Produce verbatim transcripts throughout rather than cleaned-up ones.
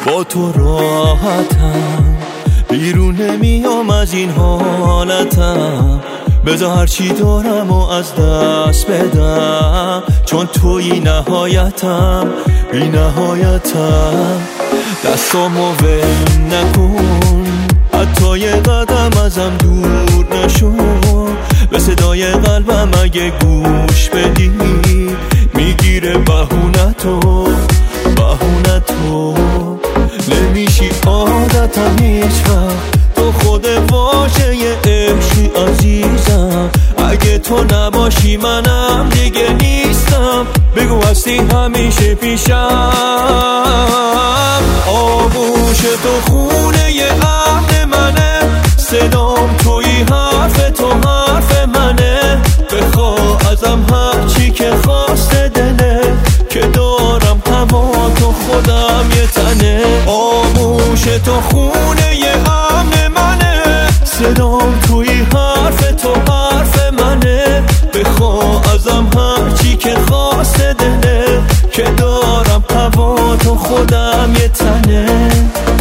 با تو راحتم، بیرون نمیام از این حالتم. بذار هرچی دارم و از دست بدم، چون توی نهایتم، بی نهایتم. دستامو ول نکن، حتی یه قدم ازم دور نشو. به صدای قلبم اگه گوش بدی، میگیره بهونتو بهونتو. نمیشی عادتم هیچ وقت، تو خود واژه عشقی عزیزم. اگه تو نباشی منم دیگه نیستم، بگو هستی همیشه پیشم. آغوش تو خونه ی اهل منه، صدام توی حرف تو حرف منه. بخوا ازم هرچی که خواسته دله، که دارم هوا تو خودم یه تنه. آغوش تو خونه ی امن منه، صدام توی حرف تو حرف منه. بخوا ازم هرچی که خواسته دله، که دارم هوا تو خودم یه تنه.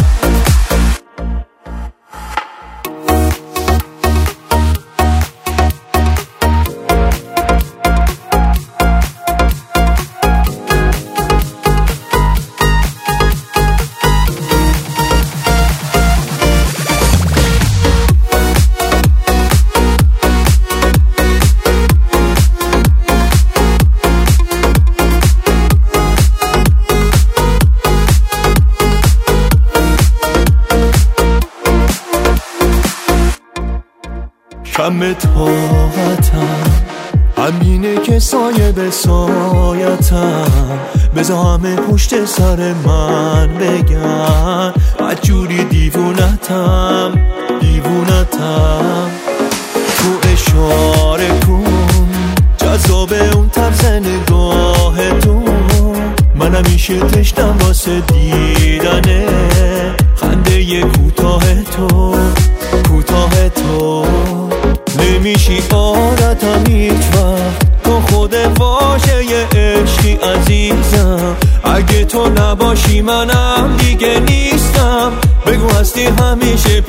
کم طاقتم، همینه که سایه به سایتم. بذار همه پشت سر من بگن، بدجوری دیوونتم دیوونتم. تو اشاره کن، جذاب اون طرز نگاه تو. من همیشه تشنم واسه دیدنه، خنده ی کوتاه تو کوتاه تو. نمیشی عادتم هیچ وقت، تو خود واژه ی عشقی عزیزم. اگه تو نباشی منم دیگه نیستم، بگو هستی همیشه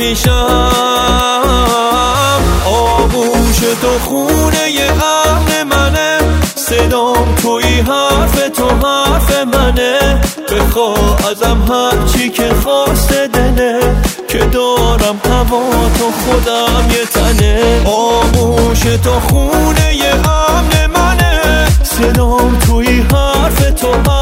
پیشم. آغوش تو خونه ی امن منه، صدام توی حرف تو حرف منه. بخوا ازم هرچی که خواسته دله، که دارم هوا تو خودم یه تنه. آغوش تو خونه ی امن منه، صدام توی حرف تو حرف